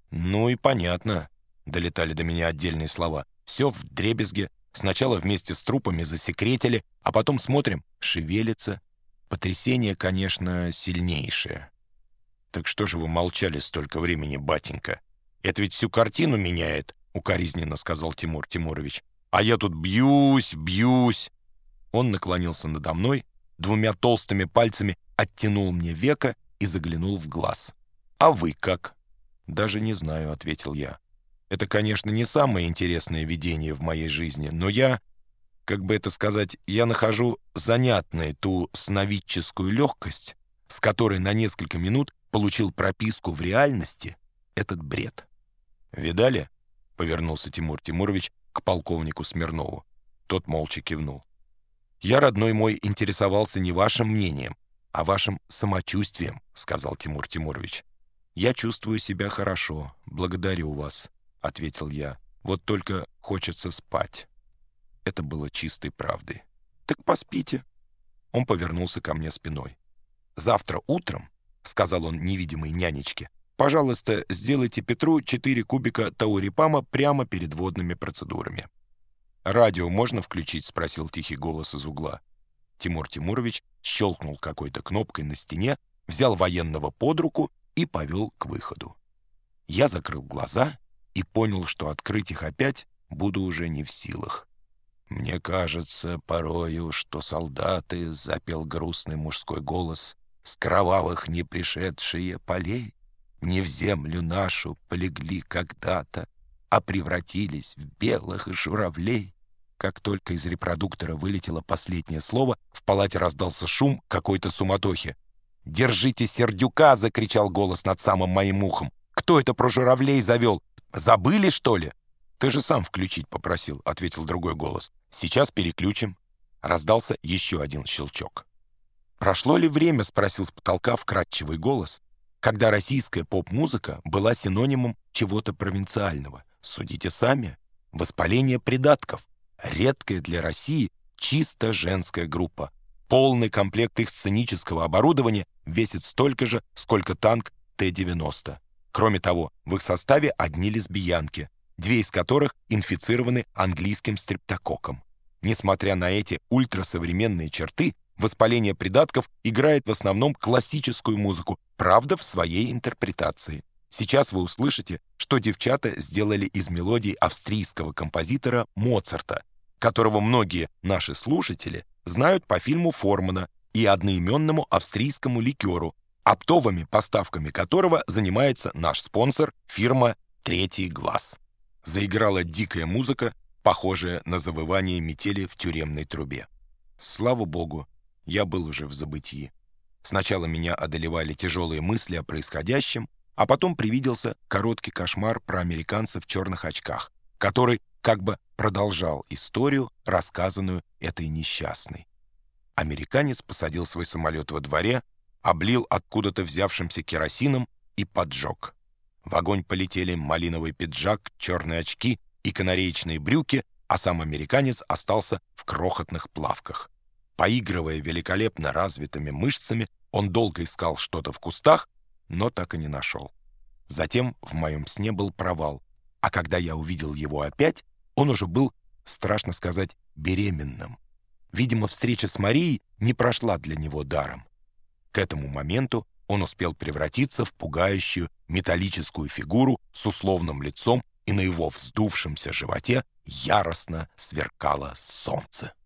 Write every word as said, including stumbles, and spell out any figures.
«Ну и понятно», — долетали до меня отдельные слова. «Все вдребезги. Сначала вместе с трупами засекретили, а потом смотрим — шевелится. Потрясение, конечно, сильнейшее». «Так что же вы молчали столько времени, батенька? Это ведь всю картину меняет», — укоризненно сказал Тимур Тимурович. «А я тут бьюсь, бьюсь». Он наклонился надо мной, двумя толстыми пальцами оттянул мне веко и заглянул в глаз. «А вы как?» «Даже не знаю», — ответил я. «Это, конечно, не самое интересное видение в моей жизни, но я, как бы это сказать, я нахожу занятной ту сновидческую легкость, с которой на несколько минут получил прописку в реальности этот бред». «Видали?» — повернулся Тимур Тимурович к полковнику Смирнову. Тот молча кивнул. «Я, родной мой, интересовался не вашим мнением, а вашим самочувствием», — сказал Тимур Тимурович. «Я чувствую себя хорошо, благодарю вас», — ответил я. «Вот только хочется спать». Это было чистой правдой. «Так поспите». Он повернулся ко мне спиной. «Завтра утром», — сказал он невидимой нянечке, «пожалуйста, сделайте Петру четыре кубика таурипама прямо перед водными процедурами». «Радио можно включить?» — спросил тихий голос из угла. Тимур Тимурович щелкнул какой-то кнопкой на стене, взял военного под руку и повел к выходу. Я закрыл глаза и понял, что открыть их опять буду уже не в силах. «Мне кажется порою, что солдаты», — запел грустный мужской голос, «с кровавых не пришедшие полей не в землю нашу полегли когда-то, а превратились в белых журавлей». Как только из репродуктора вылетело последнее слово, в палате раздался шум какой-то суматохи. «Держите Сердюка!» — закричал голос над самым моим ухом. «Кто это про журавлей завел? Забыли, что ли?» «Ты же сам включить попросил», — ответил другой голос. «Сейчас переключим». Раздался еще один щелчок. «Прошло ли время?» — спросил с потолка вкрадчивый голос, когда российская поп-музыка была синонимом чего-то провинциального. Судите сами. Воспаление придатков. Редкая для России чисто женская группа. Полный комплект их сценического оборудования весит столько же, сколько танк Т девяносто. Кроме того, в их составе одни лесбиянки, две из которых инфицированы английским стрептококком. Несмотря на эти ультрасовременные черты, воспаление придатков играет в основном классическую музыку, правда, в своей интерпретации. Сейчас вы услышите, что девчата сделали из мелодий австрийского композитора Моцарта, которого многие наши слушатели знают по фильму Формана и одноименному австрийскому ликеру, оптовыми поставками которого занимается наш спонсор, фирма «Третий глаз». Заиграла дикая музыка, похожая на завывание метели в тюремной трубе. Слава богу, я был уже в забытии. Сначала меня одолевали тяжелые мысли о происходящем, а потом привиделся короткий кошмар про американца в черных очках, который как бы продолжал историю, рассказанную этой несчастной. Американец посадил свой самолет во дворе, облил откуда-то взявшимся керосином и поджег. В огонь полетели малиновый пиджак, черные очки и канареечные брюки, а сам американец остался в крохотных плавках. Поигрывая великолепно развитыми мышцами, он долго искал что-то в кустах, но так и не нашел. Затем в моем сне был провал, а когда я увидел его опять, он уже был, страшно сказать, беременным. Видимо, встреча с Марией не прошла для него даром. К этому моменту он успел превратиться в пугающую металлическую фигуру с условным лицом, и на его вздувшемся животе яростно сверкало солнце.